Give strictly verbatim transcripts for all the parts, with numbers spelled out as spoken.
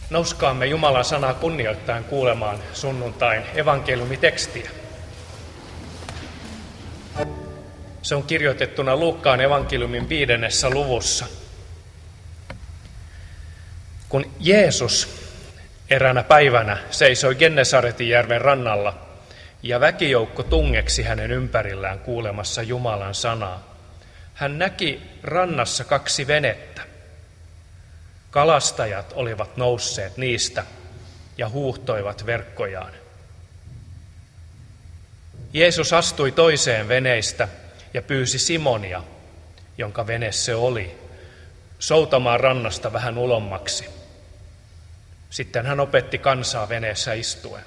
Nouskaamme Jumalan sanaa kunnioittaen kuulemaan sunnuntain evankeliumitekstiä. Se on kirjoitettuna Luukkaan evankeliumin viidennessä luvussa. Kun Jeesus eräänä päivänä seisoi Gennesaretin järven rannalla ja väkijoukko tungeksi hänen ympärillään kuulemassa Jumalan sanaa, hän näki rannassa kaksi venettä. Kalastajat olivat nousseet niistä ja huuhtoivat verkkojaan. Jeesus astui toiseen veneistä ja pyysi Simonia, jonka vene se oli, soutamaan rannasta vähän ulommaksi. Sitten hän opetti kansaa veneessä istuen.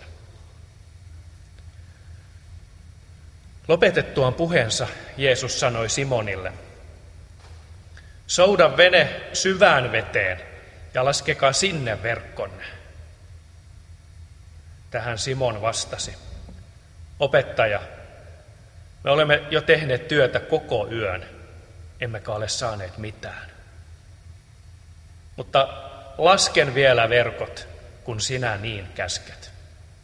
Lopetettuaan puheensa Jeesus sanoi Simonille, souda vene syvään veteen ja laskekaa sinne verkkonne. Tähän Simon vastasi, opettaja, me olemme jo tehneet työtä koko yön, emmekä ole saaneet mitään. Mutta lasken vielä verkot, kun sinä niin käsket.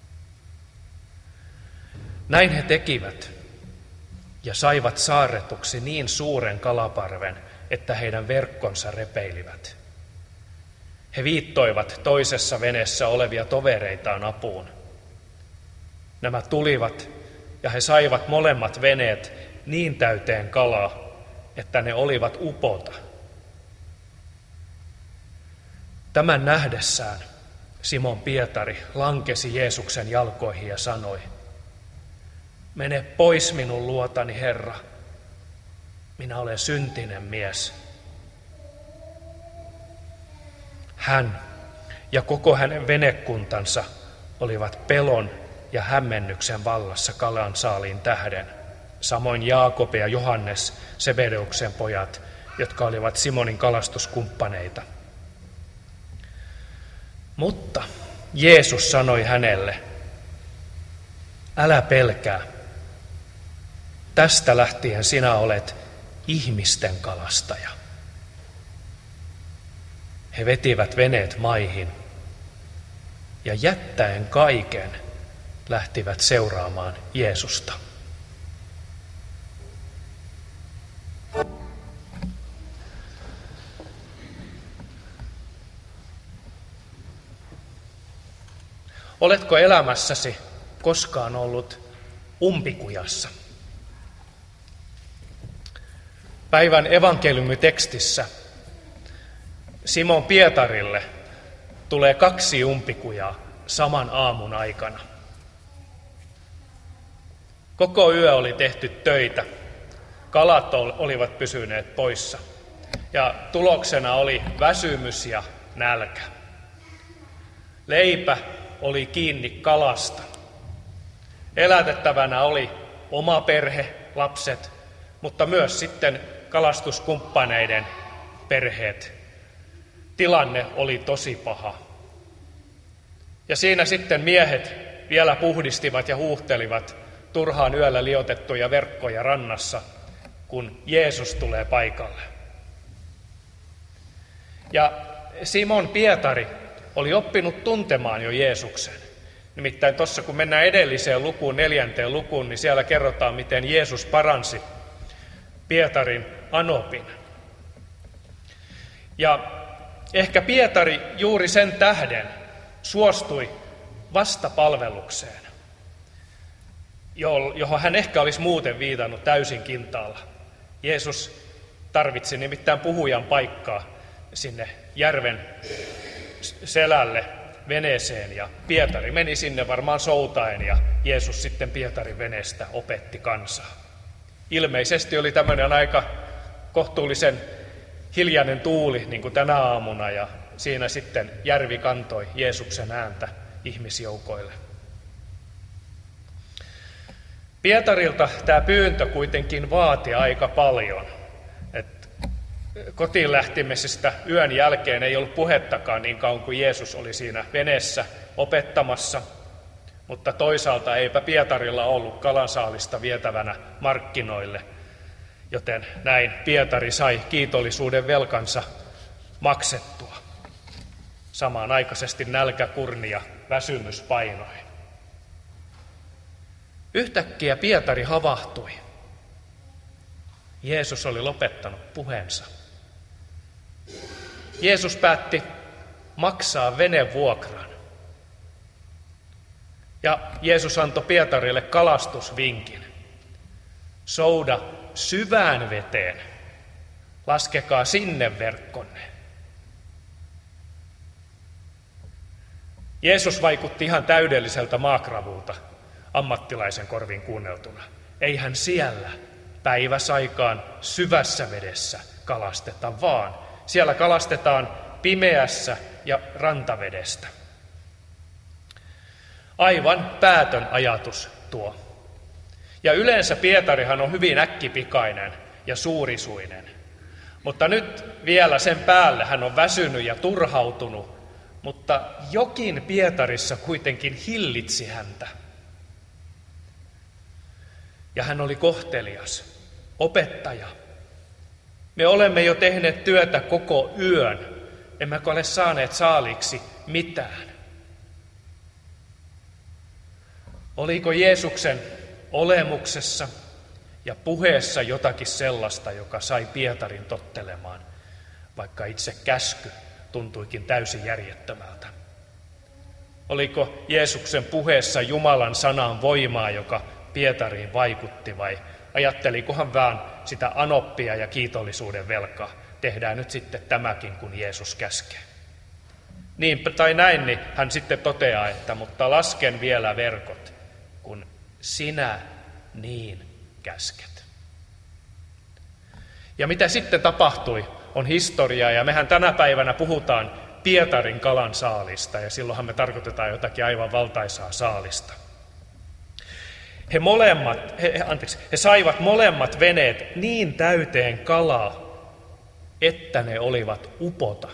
Näin he tekivät ja saivat saarretuksi niin suuren kalaparven, että heidän verkkonsa repeilivät. He viittoivat toisessa veneessä olevia tovereitaan apuun. Nämä tulivat ja he saivat molemmat veneet niin täyteen kalaa, että ne olivat upota. Tämän nähdessään Simon Pietari lankesi Jeesuksen jalkoihin ja sanoi, mene pois minun luotani, Herra, minä olen syntinen mies. Hän ja koko hänen venekuntansa olivat pelon ja hämmennyksen vallassa kalan saaliin tähden, samoin Jaakob ja Johannes, Sebedeuksen pojat, jotka olivat Simonin kalastuskumppaneita. Mutta Jeesus sanoi hänelle, älä pelkää, tästä lähtien sinä olet ihmisten kalastaja. He vetivät veneet maihin ja jättäen kaiken lähtivät seuraamaan Jeesusta. Oletko elämässäsi koskaan ollut umpikujassa? Päivän evankeliumitekstissä Simon Pietarille tulee kaksi umpikujaa saman aamun aikana. Koko yö oli tehty töitä, kalat olivat pysyneet poissa ja tuloksena oli väsymys ja nälkä. Leipä oli kiinni kalasta. Elätettävänä oli oma perhe, lapset, mutta myös sitten kalastuskumppaneiden perheet. Tilanne oli tosi paha. Ja siinä sitten miehet vielä puhdistivat ja huuhtelivat turhaan yöllä liotettuja verkkoja rannassa, kun Jeesus tulee paikalle. Ja Simon Pietari oli oppinut tuntemaan jo Jeesuksen. Nimittäin tuossa kun mennään edelliseen lukuun, neljänteen lukuun, niin siellä kerrotaan, miten Jeesus paransi Pietarin anopin. Ja ehkä Pietari juuri sen tähden suostui vastapalvelukseen, johon hän ehkä olisi muuten viitannut täysin kintaalla. Jeesus tarvitsi nimittäin puhujan paikkaa sinne järven selälle veneeseen ja Pietari meni sinne varmaan soutaen ja Jeesus sitten Pietarin veneestä opetti kansaa. Ilmeisesti oli tämmöinen aika kohtuullisen hiljainen tuuli niin kuin tänä aamuna ja siinä sitten järvi kantoi Jeesuksen ääntä ihmisjoukoille. Pietarilta tämä pyyntö kuitenkin vaati aika paljon. Et kotiin lähtimisestä yön jälkeen ei ollut puhettakaan niin kauan kuin Jeesus oli siinä veneessä opettamassa, mutta toisaalta eipä Pietarilla ollut kalansaalista vietävänä markkinoille, joten näin Pietari sai kiitollisuuden velkansa maksettua. samanaikaisesti nälkä, kurni ja väsymys painoi. Yhtäkkiä Pietari havahtui. Jeesus oli lopettanut puheensa. Jeesus päätti maksaa venevuokran. Ja Jeesus antoi Pietarille kalastusvinkin. Souda syvään veteen. Laskekaa sinne verkkonne. Jeesus vaikutti ihan täydelliseltä maakravulta ammattilaisen korvin kuunneltuna. Ei hän siellä päiväsaikaan syvässä vedessä kalasteta, vaan siellä kalastetaan pimeässä ja rantavedestä. Aivan päätön ajatus tuo. Ja yleensä Pietarihan on hyvin äkkipikainen ja suurisuinen. Mutta nyt vielä sen päälle hän on väsynyt ja turhautunut, mutta jokin Pietarissa kuitenkin hillitsi häntä. Ja hän oli kohtelias, opettaja. Me olemme jo tehneet työtä koko yön, emmekä ole saaneet saaliksi mitään. Oliko Jeesuksen olemuksessa ja puheessa jotakin sellaista, joka sai Pietarin tottelemaan, vaikka itse käsky tuntuikin täysin järjettömältä? Oliko Jeesuksen puheessa Jumalan sanan voimaa, joka Pietariin vaikutti, vai ajattelikohan vaan sitä anoppia ja kiitollisuuden velkaa? Tehdään nyt sitten tämäkin, kun Jeesus käskee. Niin tai näin, niin hän sitten toteaa, että mutta lasken vielä verkot, kun sinä niin käsket. Ja mitä sitten tapahtui, on historiaa, ja mehän tänä päivänä puhutaan Pietarin kalan saalista, ja silloinhan me tarkoitetaan jotakin aivan valtaisaa saalista. He molemmat, he, anteeksi, he saivat molemmat veneet niin täyteen kalaa, että ne olivat upota.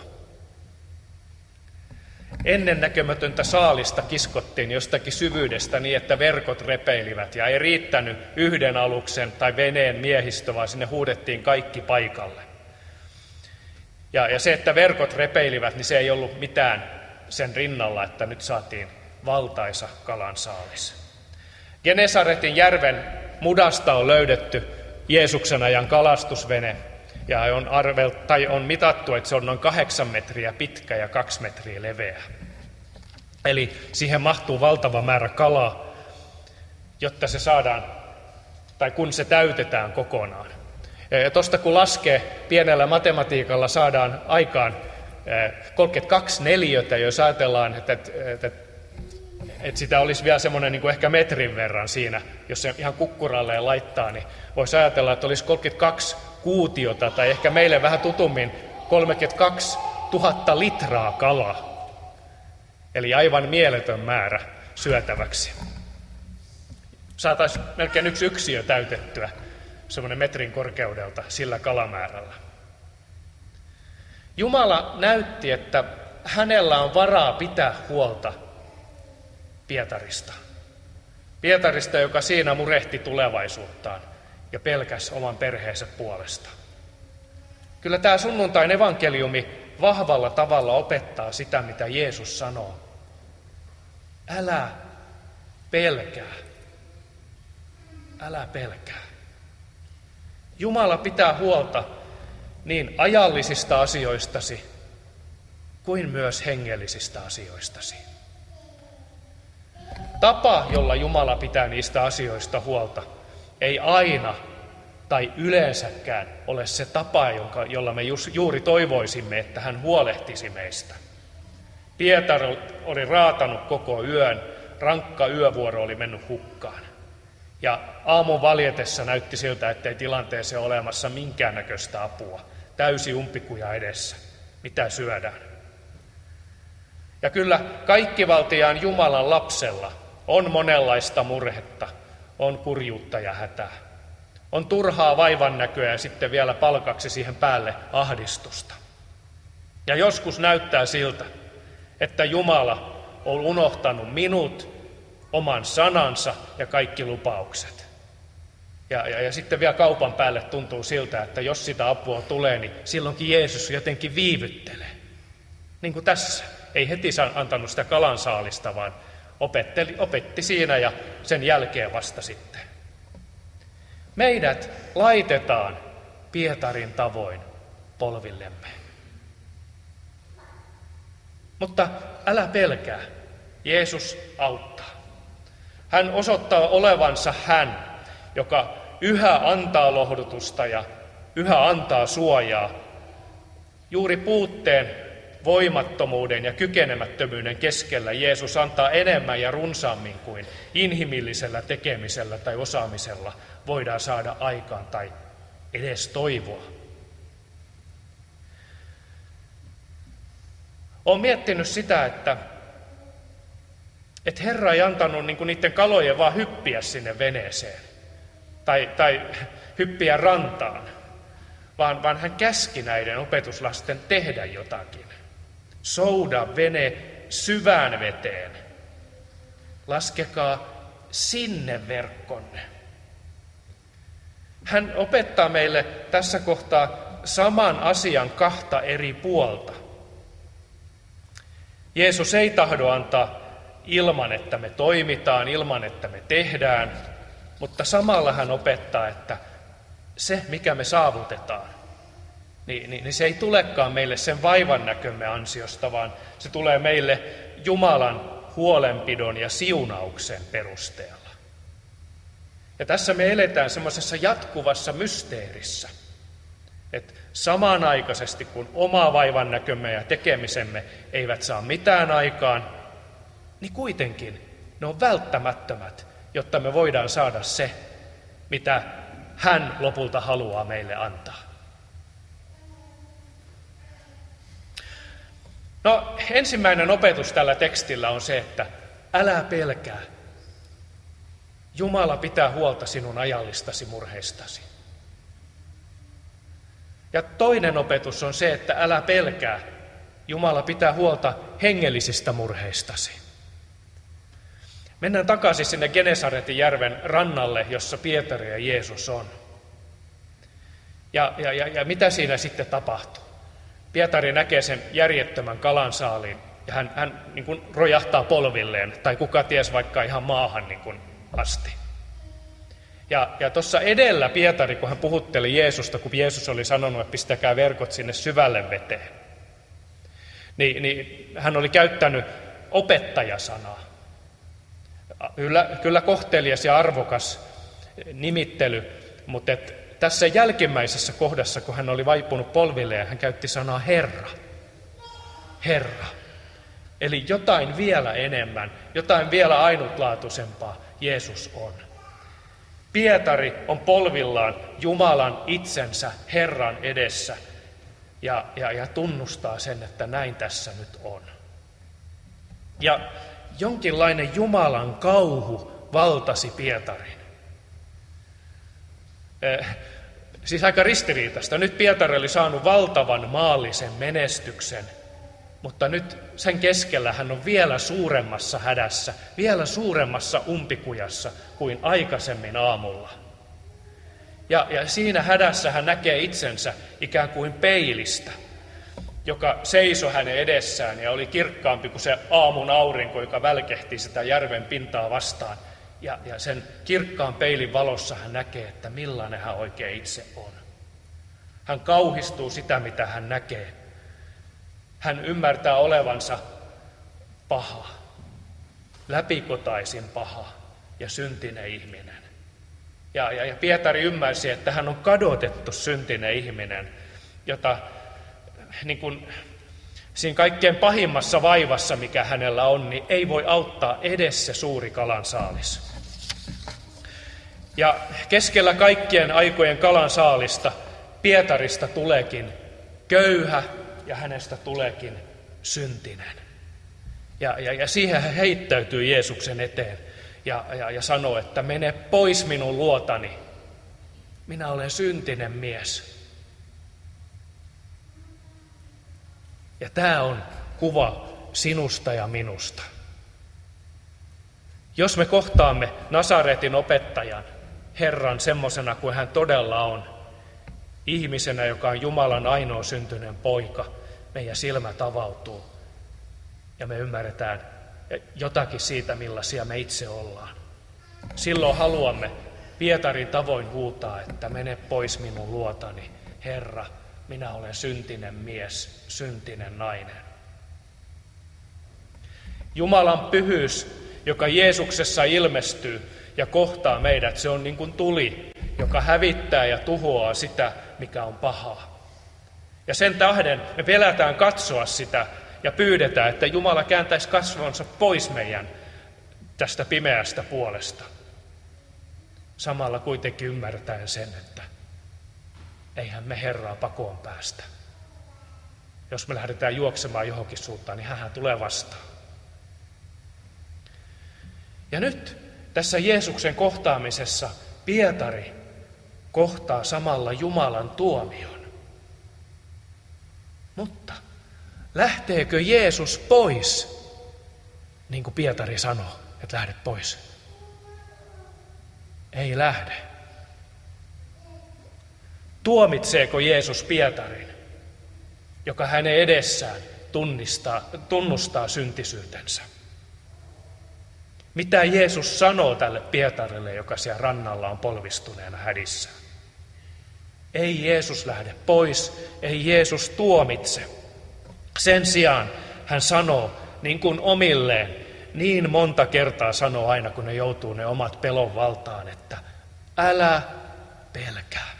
Ennennäkemätöntä saalista kiskottiin jostakin syvyydestä niin, että verkot repeilivät, ja ei riittänyt yhden aluksen tai veneen miehistö, vaan sinne huudettiin kaikki paikalle. Ja, ja se, että verkot repeilivät, niin se ei ollut mitään sen rinnalla, että nyt saatiin valtaisa kalansaalis. Genesaretin järven mudasta on löydetty Jeesuksen ajan kalastusvene, ja on, arvel, tai on mitattu, että se on noin kahdeksan metriä pitkä ja kaksi metriä leveä. Eli siihen mahtuu valtava määrä kalaa, jotta se saadaan, tai kun se täytetään kokonaan. Ja tuosta kun laskee pienellä matematiikalla, saadaan aikaan kolmekymmentäkaksi neliötä, jos ajatellaan, että, että, että sitä olisi vielä semmoinen niin kuin ehkä metrin verran siinä, jos se ihan kukkuralleen laittaa, niin voisi ajatella, että olisi kolmekymmentäkaksi kuutiota, tai ehkä meille vähän tutummin kolmekymmentäkaksi tuhatta litraa kalaa. Eli aivan mieletön määrä syötäväksi. Saataisiin melkein yksi yksiö täytettyä, semmoinen metrin korkeudelta sillä kalamäärällä. Jumala näytti, että hänellä on varaa pitää huolta Pietarista. Pietarista, joka siinä murehti tulevaisuuttaan ja pelkäsi oman perheensä puolesta. Kyllä tämä sunnuntain evankeliumi vahvalla tavalla opettaa sitä, mitä Jeesus sanoo. Älä pelkää. Älä pelkää. Jumala pitää huolta niin ajallisista asioistasi kuin myös hengellisistä asioistasi. Tapa, jolla Jumala pitää niistä asioista huolta, ei aina tai yleensäkään ole se tapa, jonka, jolla me juuri toivoisimme, että hän huolehtisi meistä. Pietari oli raatanut koko yön, rankka yövuoro oli mennyt hukkaan. Ja aamun valjetessa näytti siltä, ettei tilanteeseen ole olemassa minkäännäköistä apua. Täysi umpikuja edessä. Mitä syödään? Ja kyllä kaikkivaltiaan Jumalan lapsella on monenlaista murhetta, on kurjuutta ja hätää. On turhaa vaivannäköä ja sitten vielä palkaksi siihen päälle ahdistusta. Ja joskus näyttää siltä, että Jumala on unohtanut minut, oman sanansa ja kaikki lupaukset. Ja, ja, ja sitten vielä kaupan päälle tuntuu siltä, että jos sitä apua tulee, niin silloinkin Jeesus jotenkin viivyttelee. Niin kuin tässä. Ei heti antanut sitä kalansaalista, vaan opetteli, opetti siinä ja sen jälkeen vasta sitten. Meidät laitetaan Pietarin tavoin polvillemme. Mutta älä pelkää, Jeesus auttaa. Hän osoittaa olevansa hän, joka yhä antaa lohdutusta ja yhä antaa suojaa. Juuri puutteen, voimattomuuden ja kykenemättömyyden keskellä Jeesus antaa enemmän ja runsaammin kuin inhimillisellä tekemisellä tai osaamisella voidaan saada aikaan tai edes toivoa. Olen miettinyt sitä, että, että Herra ei antanut niin kuin niiden kalojen vaan hyppiä sinne veneeseen tai, tai hyppiä rantaan, vaan, vaan hän käski näiden opetuslasten tehdä jotakin. Souda vene syvään veteen. Laskekaa sinne verkkonne. Hän opettaa meille tässä kohtaa saman asian kahta eri puolta. Jeesus ei tahdo antaa ilman, että me toimitaan, ilman, että me tehdään, mutta samalla hän opettaa, että se, mikä me saavutetaan, niin, niin, niin se ei tulekaan meille sen vaivan näkömme ansiosta, vaan se tulee meille Jumalan huolenpidon ja siunauksen perusteella. Ja tässä me eletään semmoisessa jatkuvassa mysteerissä, että samanaikaisesti kun oma vaivan näkömme ja tekemisemme eivät saa mitään aikaan, niin kuitenkin ne on välttämättömät, jotta me voidaan saada se, mitä hän lopulta haluaa meille antaa. No, ensimmäinen opetus tällä tekstillä on se, että älä pelkää. Jumala pitää huolta sinun ajallistasi murheistasi. Ja toinen opetus on se, että älä pelkää. Jumala pitää huolta hengellisistä murheistasi. Mennään takaisin sinne Genesaretin järven rannalle, jossa Pietari ja Jeesus on. Ja, ja, ja, ja mitä siinä sitten tapahtuu? Pietari näkee sen järjettömän kalansaaliin ja hän, hän niin kuin rojahtaa polvilleen, tai kuka ties vaikka ihan maahan niin kuin asti. Ja, ja tuossa edellä Pietari, kun hän puhutteli Jeesusta, kun Jeesus oli sanonut, että pistäkää verkot sinne syvälle veteen, niin, niin hän oli käyttänyt opettajasanaa. Kyllä, kyllä kohtelias ja arvokas nimittely, mutta et tässä jälkimmäisessä kohdassa, kun hän oli vaipunut polvilleen, hän käytti sanaa Herra. Herra. Eli jotain vielä enemmän, jotain vielä ainutlaatuisempaa Jeesus on. Pietari on polvillaan Jumalan itsensä Herran edessä ja, ja, ja tunnustaa sen, että näin tässä nyt on. Ja jonkinlainen Jumalan kauhu valtasi Pietarin. Eh, siis aika ristiriitaista. Nyt Pietari oli saanut valtavan maallisen menestyksen, mutta nyt sen keskellä hän on vielä suuremmassa hädässä, vielä suuremmassa umpikujassa kuin aikaisemmin aamulla. Ja, ja siinä hädässä hän näkee itsensä ikään kuin peilistä, joka seisoi hänen edessään ja oli kirkkaampi kuin se aamun aurinko, joka välkehti sitä järven pintaa vastaan. Ja, ja sen kirkkaan peilin valossa hän näkee, että millainen hän oikein itse on. Hän kauhistuu sitä, mitä hän näkee. Hän ymmärtää olevansa paha, läpikotaisin paha ja syntinen ihminen. Ja, ja, ja Pietari ymmärsi, että hän on kadotettu syntinen ihminen, jota niin kuin, siinä kaikkein pahimmassa vaivassa, mikä hänellä on, niin ei voi auttaa edes se suuri kalansaalis. Ja keskellä kaikkien aikojen kalansaalista Pietarista tuleekin köyhä ja hänestä tuleekin syntinen. Ja, ja, ja siihen hän heittäytyy Jeesuksen eteen ja, ja, ja sanoo, että mene pois minun luotani. Minä olen syntinen mies. Ja tämä on kuva sinusta ja minusta. Jos me kohtaamme Nasaretin opettajan, Herran semmosena kuin hän todella on, ihmisenä, joka on Jumalan ainoa syntyinen poika, meidän silmät avautuu. ja me ymmärretään jotakin siitä, millaisia me itse ollaan. Silloin haluamme Pietarin tavoin huutaa, että mene pois minun luotani, Herra, minä olen syntinen mies, syntinen nainen. Jumalan pyhyys, joka Jeesuksessa ilmestyy ja kohtaa meidät, se on niin kuin tuli, joka hävittää ja tuhoaa sitä, mikä on pahaa. Ja sen tähden me pelätään katsoa sitä ja pyydetään, että Jumala kääntäisi kasvonsa pois meidän tästä pimeästä puolesta. Samalla kuitenkin ymmärtäen sen, että eihän me Herraa pakoon päästä. Jos me lähdetään juoksemaan johonkin suuntaan, niin hänhän tulee vastaan. Ja nyt tässä Jeesuksen kohtaamisessa Pietari kohtaa samalla Jumalan tuomion. Mutta lähteekö Jeesus pois, niin kuin Pietari sanoo, että lähde pois? Ei lähde. Tuomitseeko Jeesus Pietarin, joka hänen edessään tunnistaa, tunnustaa syntisyytensä? Mitä Jeesus sanoo tälle Pietarille, joka siellä rannalla on polvistuneena hädissä? Ei Jeesus lähde pois, ei Jeesus tuomitse. Sen sijaan hän sanoo niin kuin omilleen, niin monta kertaa sanoo aina, kun ne joutuu ne omat pelon valtaan, että älä pelkää.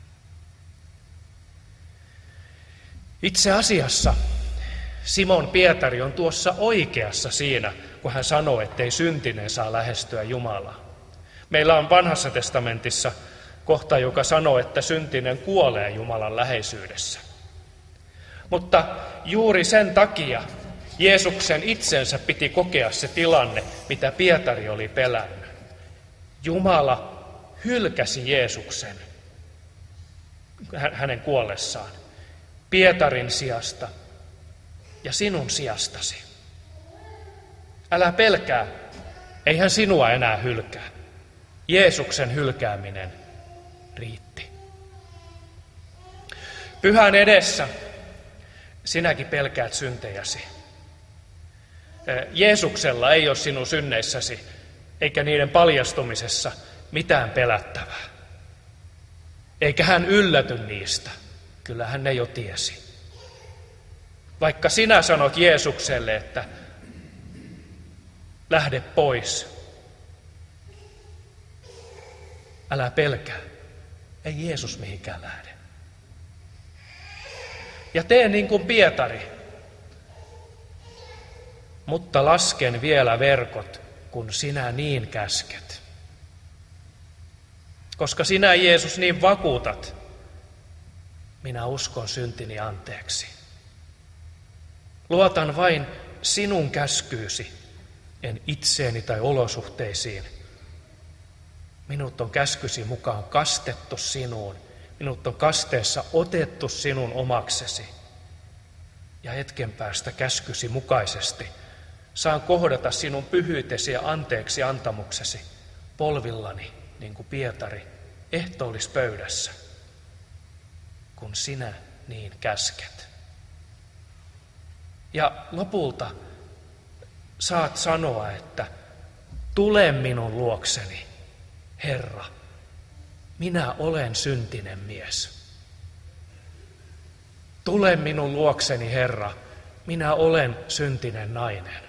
Itse asiassa Simon Pietari on tuossa oikeassa siinä, kun hän sanoo, ettei syntinen saa lähestyä Jumalaa. Meillä on Vanhassa testamentissa kohta, joka sanoo, että syntinen kuolee Jumalan läheisyydessä. Mutta juuri sen takia Jeesuksen itsensä piti kokea se tilanne, mitä Pietari oli pelännyt. Jumala hylkäsi Jeesuksen hänen kuollessaan Pietarin sijasta ja sinun sijastasi. Älä pelkää, ei hän sinua enää hylkää. Jeesuksen hylkääminen riitti. Pyhän edessä sinäkin pelkäät syntejäsi. Jeesuksella ei ole sinun synneissäsi eikä niiden paljastumisessa mitään pelättävää. Eikä hän ylläty niistä. Kyllä hän ne jo tiesi. Vaikka sinä sanot Jeesukselle, että lähde pois. Älä pelkää. Ei Jeesus mihinkään lähde. Ja tee niin kuin Pietari. Mutta lasken vielä verkot, kun sinä niin käsket. Koska sinä, Jeesus, niin vakuutat, minä uskon syntini anteeksi. Luotan vain sinun käskyysi, en itseeni tai olosuhteisiin. Minut on käskysi mukaan kastettu sinuun. Minut on kasteessa otettu sinun omaksesi. Ja hetken päästä käskysi mukaisesti saan kohdata sinun pyhyytesi ja anteeksi antamuksesi polvillani, niin kuin Pietari ehtoollispöydässä, kun sinä niin käsket. Ja lopulta saat sanoa, että tule minun luokseni, Herra, minä olen syntinen mies. Tule minun luokseni, Herra, minä olen syntinen nainen.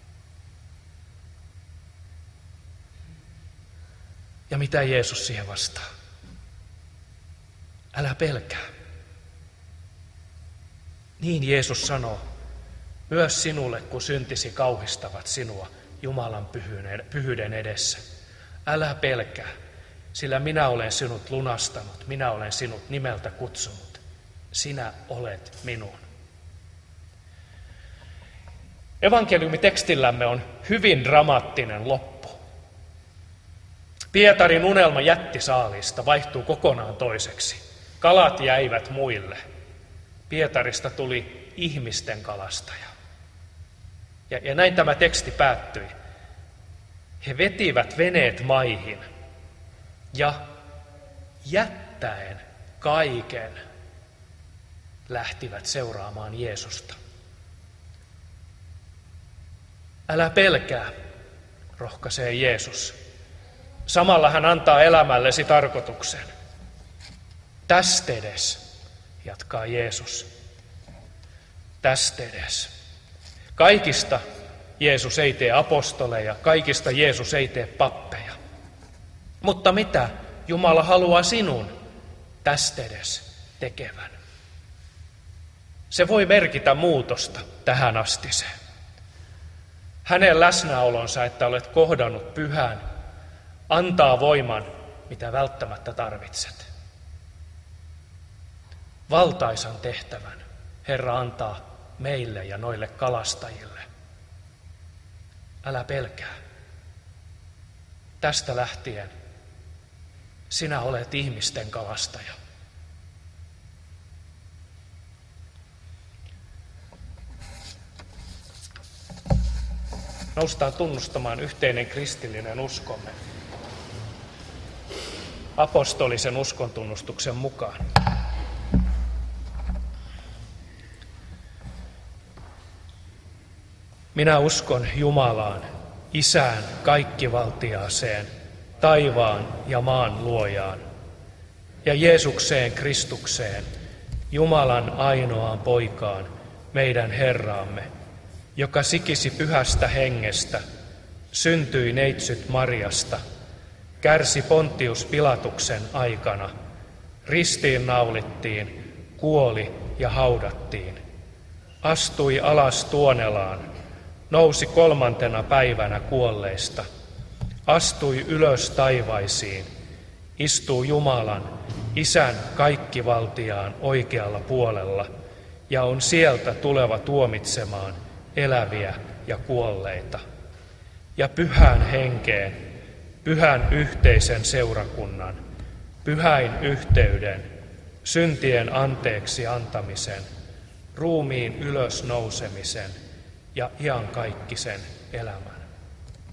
Ja mitä Jeesus siihen vastaa? Älä pelkää. Niin Jeesus sanoo, myös sinulle, kun syntisi kauhistavat sinua Jumalan pyhyyden edessä. Älä pelkää, sillä minä olen sinut lunastanut, minä olen sinut nimeltä kutsunut. Sinä olet minun. Evankeliumitekstillämme on hyvin dramaattinen loppu. Pietarin unelma jättisaalista vaihtuu kokonaan toiseksi. Kalat jäivät muille. Pietarista tuli ihmisten kalastaja. Ja, ja näin tämä teksti päättyi. He vetivät veneet maihin ja jättäen kaiken lähtivät seuraamaan Jeesusta. Älä pelkää, rohkaisee Jeesus. Samalla hän antaa elämällesi tarkoituksen. Tästedes, jatkaa Jeesus. Tästedes. Kaikista Jeesus ei tee apostoleja, kaikista Jeesus ei tee pappeja. Mutta mitä Jumala haluaa sinun tästedes tekevän? Se voi merkitä muutosta tähän astiseen. Hänen läsnäolonsa, että olet kohdannut pyhän, antaa voiman, mitä välttämättä tarvitset. Valtaisan tehtävän Herra antaa meille ja noille kalastajille. Älä pelkää. Tästä lähtien sinä olet ihmisten kalastaja. Noustaan tunnustamaan yhteinen kristillinen uskomme apostolisen uskontunnustuksen mukaan. Minä uskon Jumalaan, Isään kaikkivaltiaaseen, taivaan ja maan luojaan, ja Jeesukseen Kristukseen, Jumalan ainoaan poikaan, meidän Herraamme, joka sikisi pyhästä hengestä, syntyi neitsyt Mariasta, kärsi Pontius Pilatuksen aikana, ristiin naulittiin, kuoli ja haudattiin, astui alas Tuonelaan, nousi kolmantena päivänä kuolleista, astui ylös taivaisiin, istuu Jumalan, Isän kaikkivaltiaan oikealla puolella ja on sieltä tuleva tuomitsemaan eläviä ja kuolleita. Ja pyhän henkeen, pyhän yhteisen seurakunnan, pyhäin yhteyden, syntien anteeksi antamisen, ruumiin ylösnousemisen ja iankaikkisen elämän.